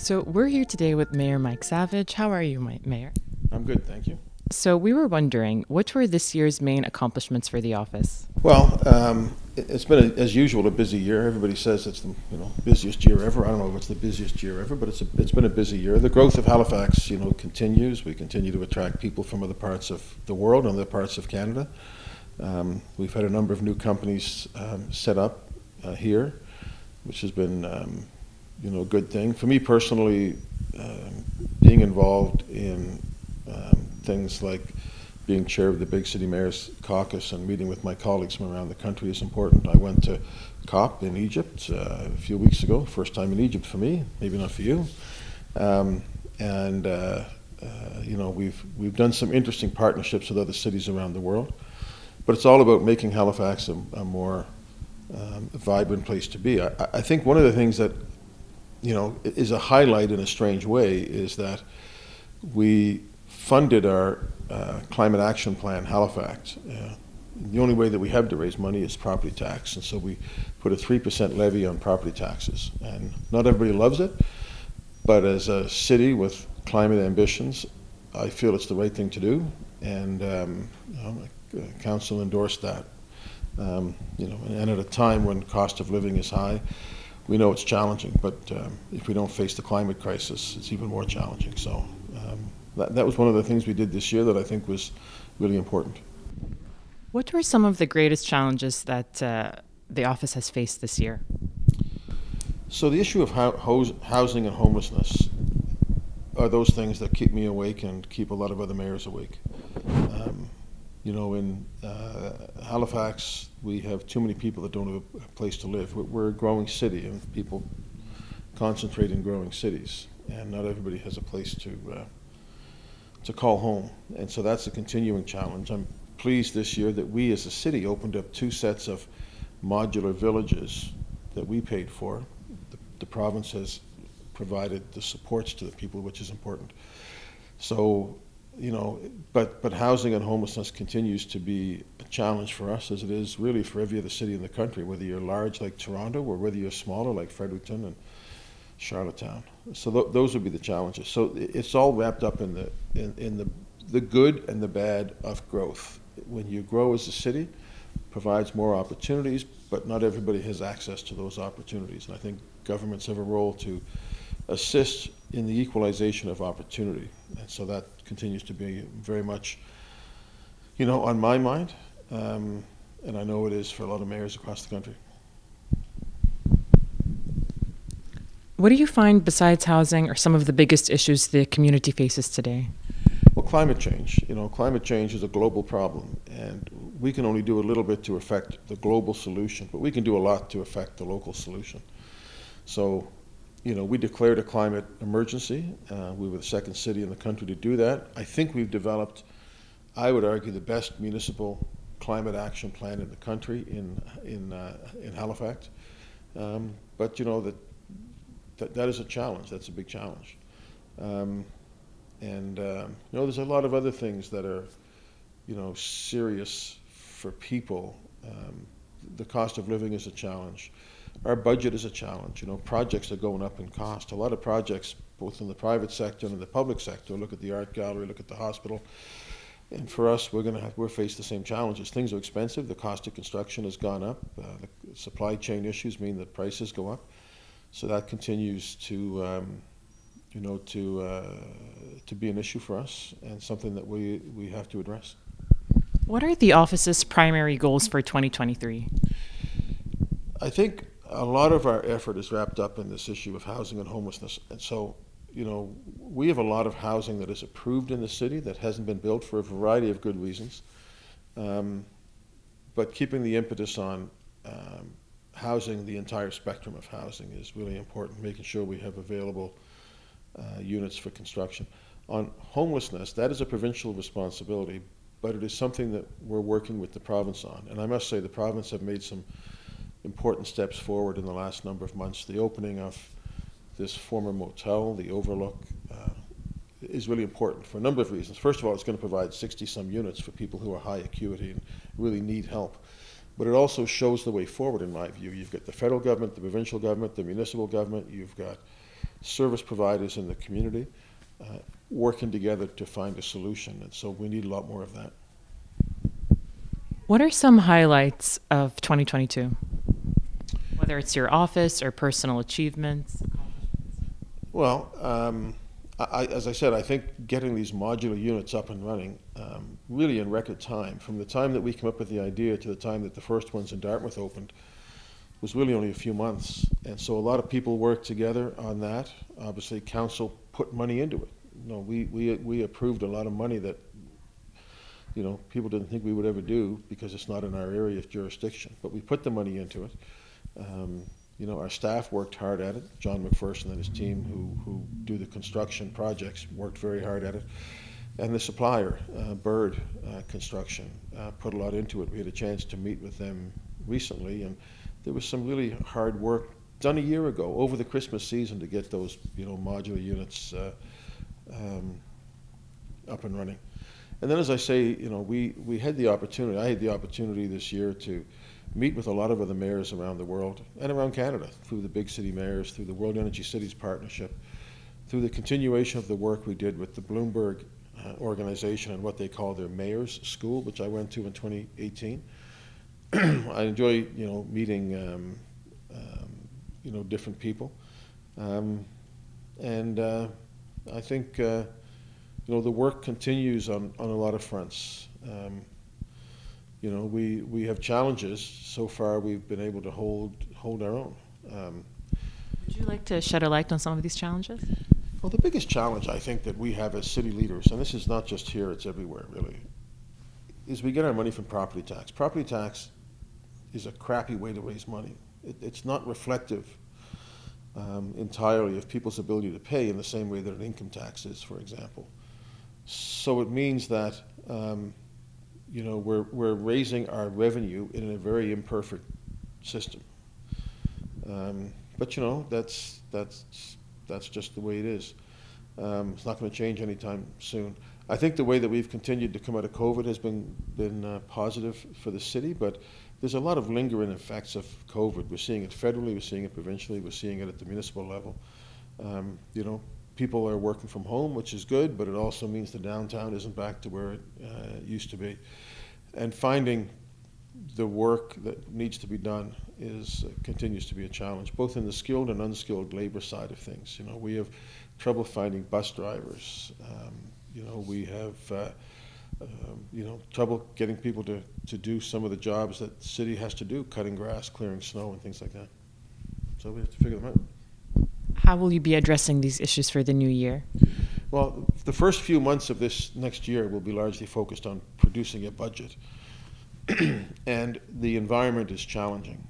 So we're here today with Mayor Mike Savage. How are you, Mayor? I'm good, thank you. So we were wondering, which were this year's main accomplishments for the office? Well, it's been, as usual, a busy year. Everybody says it's the busiest year ever. I don't know if it's the busiest year ever, but it's been a busy year. The growth of Halifax, continues. We continue to attract people from other parts of the world and other parts of Canada. We've had a number of new companies set up here, which has been a good thing. For me personally, being involved in things like being chair of the Big City Mayors Caucus and meeting with my colleagues from around the country is important. I went to COP in Egypt a few weeks ago, first time in Egypt for me, maybe not for you. We've done some interesting partnerships with other cities around the world, but it's all about making Halifax a more vibrant place to be. I think one of the things that is a highlight in a strange way is that we funded our climate action plan, Halifax. The only way that we have to raise money is property tax, and so we put a 3% levy on property taxes. And not everybody loves it, but as a city with climate ambitions, I feel it's the right thing to do, and council endorsed that. And at a time when cost of living is high, we know it's challenging, but if we don't face the climate crisis, it's even more challenging. So that was one of the things we did this year that I think was really important. What were some of the greatest challenges that the office has faced this year? So the issue of housing and homelessness are those things that keep me awake and keep a lot of other mayors awake. In Halifax, we have too many people that don't have a place to live. We're a growing city, and people concentrate in growing cities, and not everybody has a place to call home. And so that's a continuing challenge. I'm pleased this year that we as a city opened up 2 sets of modular villages that we paid for. The province has provided the supports to the people, which is important. So, but housing and homelessness continues to be a challenge for us, as it is really for every other city in the country, whether you're large like Toronto or whether you're smaller like Fredericton and Charlottetown. So those would be the challenges. So it's all wrapped up in the good and the bad of growth. When you grow as a city, provides more opportunities, but not everybody has access to those opportunities. And I think governments have a role to assist in the equalization of opportunity. And so that continues to be very much, on my mind. And I know it is for a lot of mayors across the country. What do you find, besides housing, are some of the biggest issues the community faces today? Well, climate change. Climate change is a global problem, and we can only do a little bit to affect the global solution, but we can do a lot to affect the local solution. So, we declared a climate emergency. We were the second city in the country to do that. I think we've developed, I would argue, the best municipal climate action plan in the country in Halifax. But that is a challenge. That's a big challenge. There's a lot of other things that are, serious for people. The cost of living is a challenge. Our budget is a challenge. Projects are going up in cost. A lot of projects, both in the private sector and in the public sector, look at the art gallery, look at the hospital. And for us, we're faced the same challenges. Things are expensive. The cost of construction has gone up. The supply chain issues mean that prices go up. So that continues to be an issue for us and something that we have to address. What are the office's primary goals for 2023? I think a lot of our effort is wrapped up in this issue of housing and homelessness. And so, we have a lot of housing that is approved in the city that hasn't been built for a variety of good reasons. But keeping the impetus on housing, the entire spectrum of housing, is really important, making sure we have available units for construction. On homelessness, that is a provincial responsibility, but it is something that we're working with the province on. And I must say the province have made some important steps forward in the last number of months. The opening of this former motel, the Overlook, is really important for a number of reasons. First of all, it's going to provide 60-some units for people who are high acuity and really need help. But it also shows the way forward, in my view. You've got the federal government, the provincial government, the municipal government, you've got service providers in the community, working together to find a solution. And so we need a lot more of that. What are some highlights of 2022? Whether it's your office or personal achievements? Well, as I said, I think getting these modular units up and running really in record time, from the time that we came up with the idea to the time that the first ones in Dartmouth opened, was really only a few months. And so a lot of people worked together on that. Obviously, council put money into it. We approved a lot of money that people didn't think we would ever do because it's not in our area of jurisdiction. But we put the money into it. Our staff worked hard at it. John McPherson and his team who do the construction projects worked very hard at it. And the supplier, Bird Construction, put a lot into it. We had a chance to meet with them recently, and there was some really hard work done a year ago over the Christmas season to get those modular units up and running. And then, as I say, we had the opportunity, I had the opportunity this year to meet with a lot of other mayors around the world and around Canada through the Big City Mayors, through the World Energy Cities Partnership, through the continuation of the work we did with the Bloomberg organization and what they call their Mayors School, which I went to in 2018. I enjoy, meeting, different people. I think, the work continues on a lot of fronts. We have challenges. So far, we've been able to hold our own. Would you like to shed a light on some of these challenges? Well, the biggest challenge I think that we have as city leaders, and this is not just here, it's everywhere really, is we get our money from property tax. Property tax is a crappy way to raise money. It's not reflective entirely of people's ability to pay in the same way that an income tax is, for example. So it means that we're raising our revenue in a very imperfect system. But that's just the way it is. It's not going to change anytime soon. I think the way that we've continued to come out of COVID has been positive for the city, but there's a lot of lingering effects of COVID. We're seeing it federally, we're seeing it provincially, we're seeing it at the municipal level. People are working from home, which is good, but it also means the downtown isn't back to where it used to be. And finding the work that needs to be done continues to be a challenge, both in the skilled and unskilled labor side of things. We have trouble finding bus drivers. We have trouble getting people to do some of the jobs that the city has to do, cutting grass, clearing snow, and things like that. So we have to figure them out. How will you be addressing these issues for the new year? Well, the first few months of this next year will be largely focused on producing a budget. And the environment is challenging.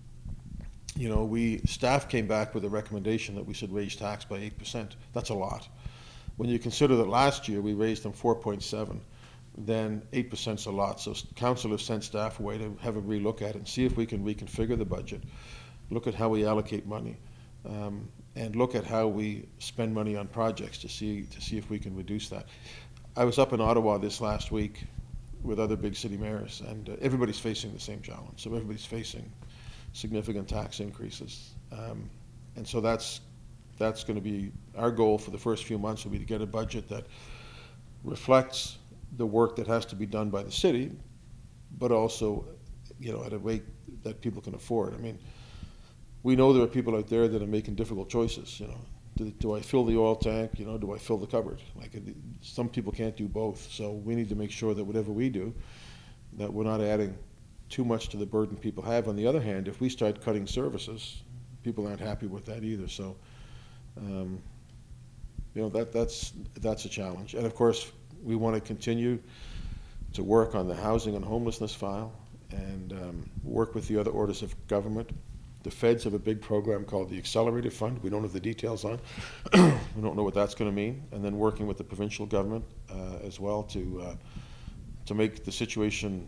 Staff came back with a recommendation that we should raise tax by 8%. That's a lot. When you consider that last year we raised them 4.7, then 8% is a lot. So council has sent staff away to have a relook at it and see if we can reconfigure the budget, look at how we allocate money, and look at how we spend money on projects to see if we can reduce that. I was up in Ottawa this last week with other big city mayors, and everybody's facing the same challenge. So everybody's facing significant tax increases, and so that's going to be our goal for the first few months. Will be to get a budget that reflects the work that has to be done by the city, but also, at a rate that people can afford. I mean, we know there are people out there that are making difficult choices. Do I fill the oil tank? Do I fill the cupboard? Some people can't do both. So we need to make sure that whatever we do, that we're not adding too much to the burden people have. On the other hand, if we start cutting services, people aren't happy with that either. So, that's a challenge. And of course, we want to continue to work on the housing and homelessness file and work with the other orders of government. The feds have a big program called the Accelerated Fund. We don't have the details on. We don't know what that's going to mean. And then working with the provincial government as well to make the situation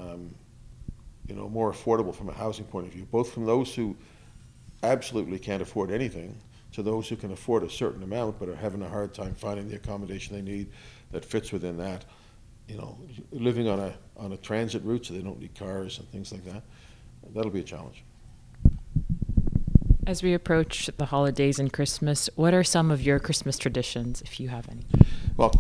more affordable from a housing point of view, both from those who absolutely can't afford anything to those who can afford a certain amount but are having a hard time finding the accommodation they need that fits within that. Living on a transit route so they don't need cars and things like that. That'll be a challenge. As we approach the holidays and Christmas, what are some of your Christmas traditions, if you have any? Well,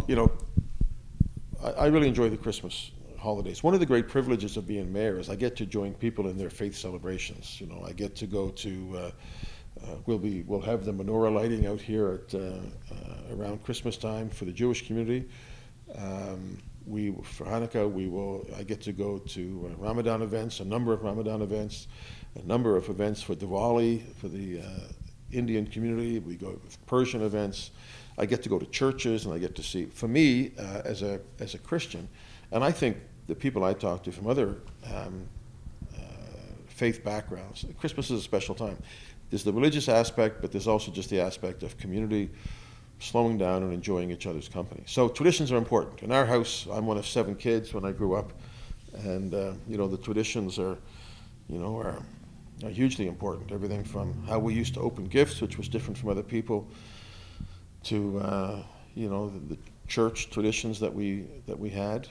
I really enjoy the Christmas holidays. One of the great privileges of being mayor is I get to join people in their faith celebrations. I get to go to, we'll have the menorah lighting out here at around Christmas time for the Jewish community. For Hanukkah, I get to go to Ramadan events, a number of Ramadan events, a number of events for Diwali, for the Indian community. We go with Persian events. I get to go to churches, and I get to see. For me, as a Christian, and I think the people I talk to from other faith backgrounds, Christmas is a special time. There's the religious aspect, but there's also just the aspect of community, slowing down and enjoying each other's company. So traditions are important. In our house, I'm one of 7 kids when I grew up, and the traditions are hugely important. Everything from how we used to open gifts, which was different from other people, to the church traditions that we had,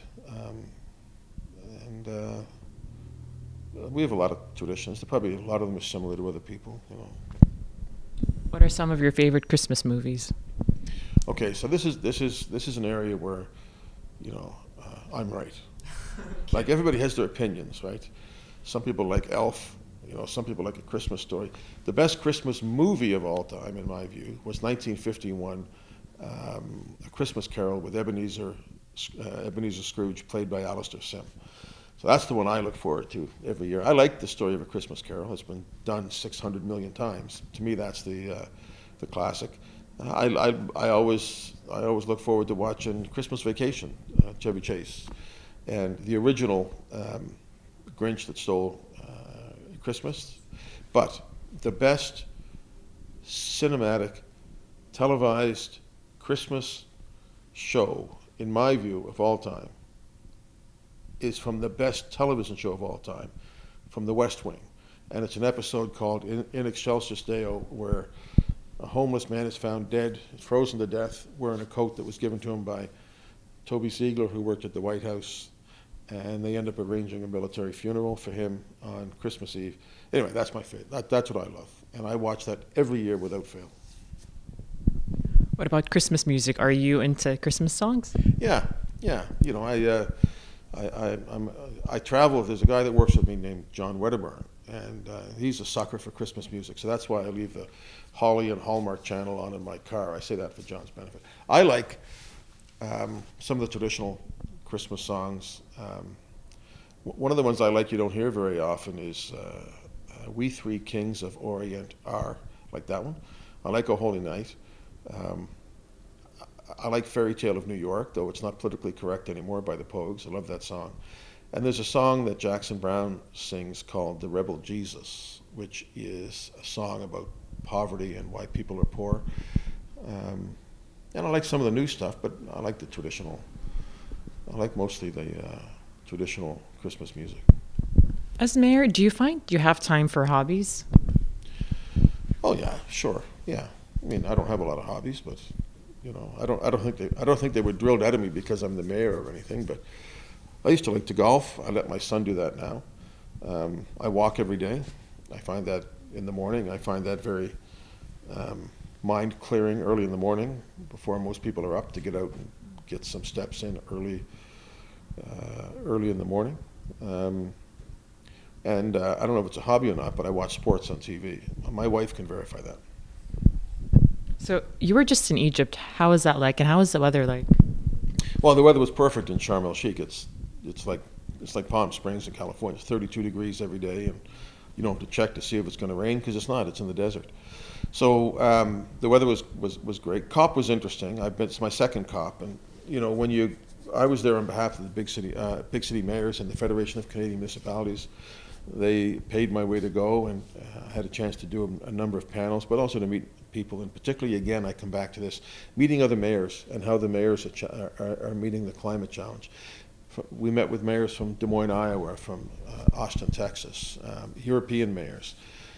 and we have a lot of traditions. Probably a lot of them are similar to other people. What are some of your favorite Christmas movies? Okay, so this is an area where, I'm right. Like everybody has their opinions, right? Some people like Elf, some people like A Christmas Story. The best Christmas movie of all time, in my view, was 1951, A Christmas Carol with Ebenezer Scrooge, played by Alistair Sim. So that's the one I look forward to every year. I like the story of A Christmas Carol. It's been done 600 million times. To me, that's the classic. I always look forward to watching Christmas Vacation, Chevy Chase, and the original Grinch That Stole Christmas. But the best cinematic, televised Christmas show, in my view, of all time, is from the best television show of all time, from The West Wing. And it's an episode called In Excelsis Deo, where a homeless man is found dead, frozen to death, wearing a coat that was given to him by Toby Ziegler, who worked at the White House, and they end up arranging a military funeral for him on Christmas Eve. Anyway, that's my favorite. That's what I love, and I watch that every year without fail. What about Christmas music? Are you into Christmas songs? Yeah. I travel. There's a guy that works with me named John Wedderburn, and he's a sucker for Christmas music. So that's why I leave the Holly and Hallmark channel on in my car. I say that for John's benefit. I like some of the traditional Christmas songs. One of the ones I like you don't hear very often is We Three Kings of Orient Are, like that one. I like O Holy Night. I like Fairy Tale of New York, though it's not politically correct anymore, by the Pogues. I love that song. And there's a song that Jackson Browne sings called The Rebel Jesus, which is a song about poverty and why people are poor. And I like some of the new stuff, but I like mostly the traditional Christmas music. As mayor, do you find you have time for hobbies? Oh yeah, sure, yeah. I mean, I don't have a lot of hobbies, but I don't think they were drilled out of me because I'm the mayor or anything. But I used to like to golf. I let my son do that now. I walk every day. I find that in the morning. I find that very mind clearing early in the morning before most people are up, to get out and get some steps in early in the morning. And I don't know if it's a hobby or not, but I watch sports on TV. My wife can verify that. So you were just in Egypt. How is that like, and how is the weather like? Well, the weather was perfect in Sharm el Sheikh. It's like Palm Springs in California. It's 32 degrees every day, and you don't have to check to see if it's going to rain because it's not. It's in the desert. So the weather was great. COP was interesting. It's my second COP, and I was there on behalf of the big city mayors and the Federation of Canadian Municipalities. They paid my way to go, and I had a chance to do a number of panels, but also to meet people, and particularly, again, I come back to this, meeting other mayors and how the mayors are meeting the climate challenge. We met with mayors from Des Moines, Iowa, from Austin, Texas, European mayors.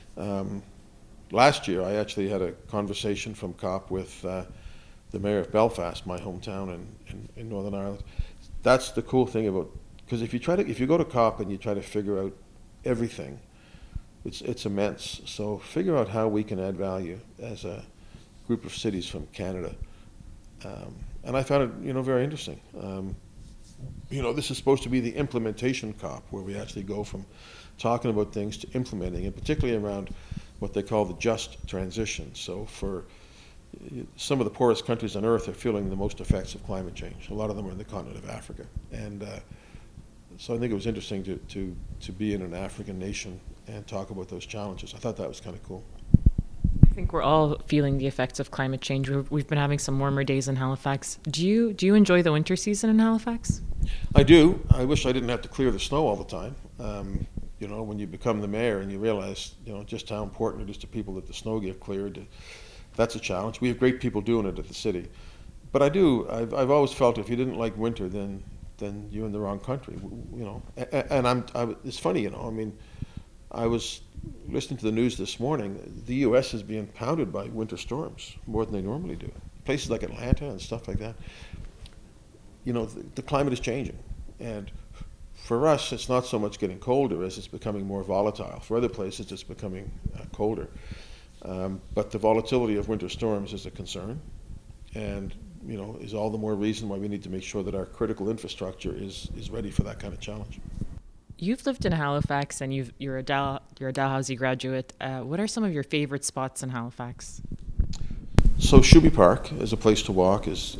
Last year, I actually had a conversation from COP with the mayor of Belfast, my hometown in Northern Ireland. That's the cool thing about, because if you go to COP and you try to figure out everything, it's immense. So figure out how we can add value as a group of cities from Canada. And I found it, very interesting. This is supposed to be the implementation COP, where we actually go from talking about things to implementing, and particularly around what they call the just transition. So for some of the poorest countries on earth are feeling the most effects of climate change. A lot of them are in the continent of Africa. And so I think it was interesting to be in an African nation and talk about those challenges. I thought that was kind of cool. I think we're all feeling the effects of climate change. We've been having some warmer days in Halifax. Do you enjoy the winter season in Halifax? I do. I wish I didn't have to clear the snow all the time. When you become the mayor and you realize, just how important it is to people that the snow get cleared, that's a challenge. We have great people doing it at the city. But I've always felt if you didn't like winter, then you're in the wrong country, And it's funny, I was listening to the news this morning. The U.S. is being pounded by winter storms more than they normally do. Places like Atlanta and stuff like that. The climate is changing. And for us, it's not so much getting colder as it's becoming more volatile. For other places, it's becoming colder. But the volatility of winter storms is a concern. And is all the more reason why we need to make sure that our critical infrastructure is ready for that kind of challenge. You've lived in Halifax, and you're a Dalhousie graduate. What are some of your favorite spots in Halifax? So Shuby Park as a place to walk is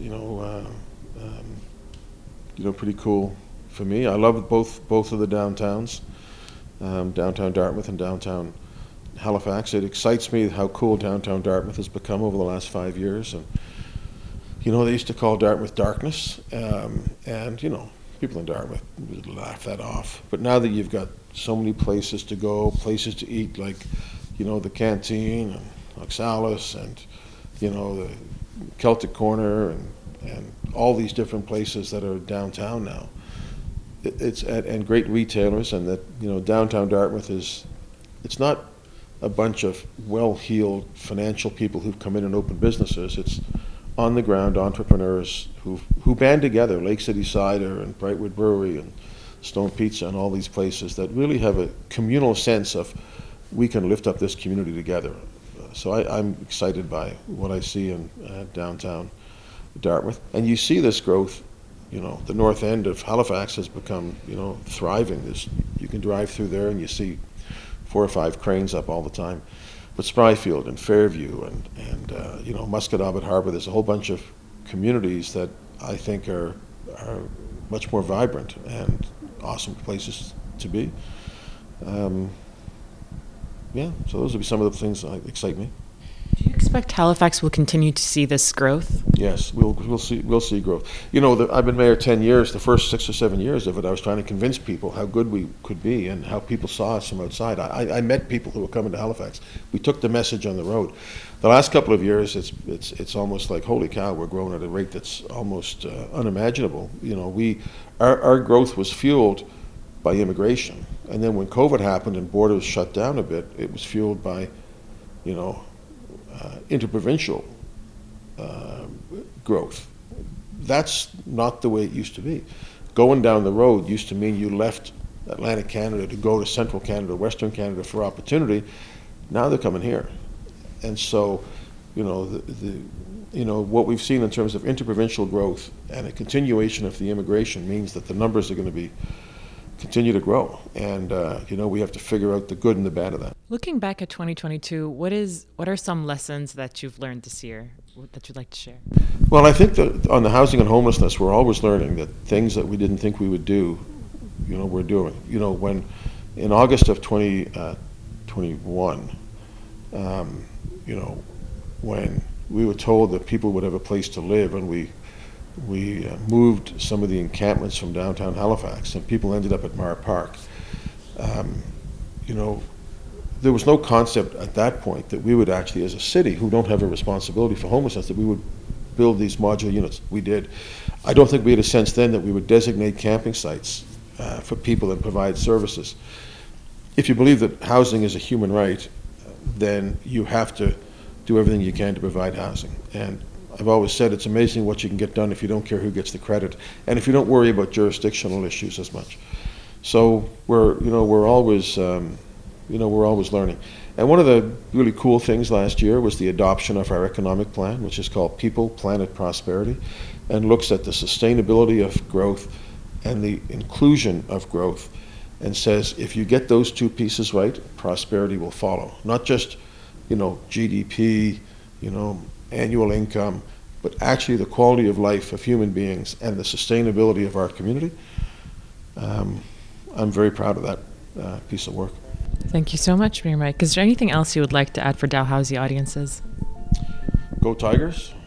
pretty cool for me. I love both of the downtowns, downtown Dartmouth and downtown Halifax. It excites me how cool downtown Dartmouth has become over the last 5 years. And they used to call Dartmouth darkness, and people in Dartmouth would laugh that off. But now that you've got so many places to go, places to eat, like, the Canteen and Oxalis and, the Celtic Corner and all these different places that are downtown now, and great retailers, and that, downtown Dartmouth it's not a bunch of well-heeled financial people who've come in and opened businesses. It's on-the-ground entrepreneurs who band together, Lake City Cider and Brightwood Brewery and Stone Pizza and all these places that really have a communal sense of we can lift up this community together. So I'm excited by what I see in downtown Dartmouth. And you see this growth, the north end of Halifax has become, thriving. You can drive through there and you see 4 or 5 cranes up all the time. But Spryfield and Fairview and Musquodoboit Harbor, there's a whole bunch of communities that I think are much more vibrant and awesome places to be. So those would be some of the things that excite me. Do you expect Halifax will continue to see this growth? Yes, we'll see growth. I've been mayor 10 years. The first 6 or 7 years of it, I was trying to convince people how good we could be and how people saw us from outside. I met people who were coming to Halifax. We took the message on the road. The last couple of years, it's almost like, holy cow, we're growing at a rate that's almost unimaginable. Our growth was fueled by immigration, and then when COVID happened and borders shut down a bit, it was fueled by, interprovincial growth. That's not the way it used to be. Going down the road used to mean you left Atlantic Canada to go to Central Canada, Western Canada for opportunity. Now they're coming here. And so, what we've seen in terms of interprovincial growth and a continuation of the immigration means that the numbers are going to continue to grow. And, we have to figure out the good and the bad of that. Looking back at 2022, what are some lessons that you've learned this year that you'd like to share? Well, I think that on the housing and homelessness, we're always learning that things that we didn't think we would do, we're doing. When in August of 2021, when we were told that people would have a place to live, and we moved some of the encampments from downtown Halifax, and people ended up at Mar Park. There was no concept at that point that we would actually, as a city who don't have a responsibility for homelessness, that we would build these modular units. We did. I don't think we had a sense then that we would designate camping sites for people and provide services. If you believe that housing is a human right, then you have to do everything you can to provide housing. And I've always said it's amazing what you can get done if you don't care who gets the credit, and if you don't worry about jurisdictional issues as much. So we're always You know, we're always learning. And one of the really cool things last year was the adoption of our economic plan, which is called People, Planet, Prosperity, and looks at the sustainability of growth and the inclusion of growth, and says if you get those two pieces right, prosperity will follow. Not just, you know, GDP, you know, annual income, but actually the quality of life of human beings and the sustainability of our community. I'm very proud of that piece of work. Thank you so much, Mayor Mike. Is there anything else you would like to add for Dalhousie audiences? Go Tigers.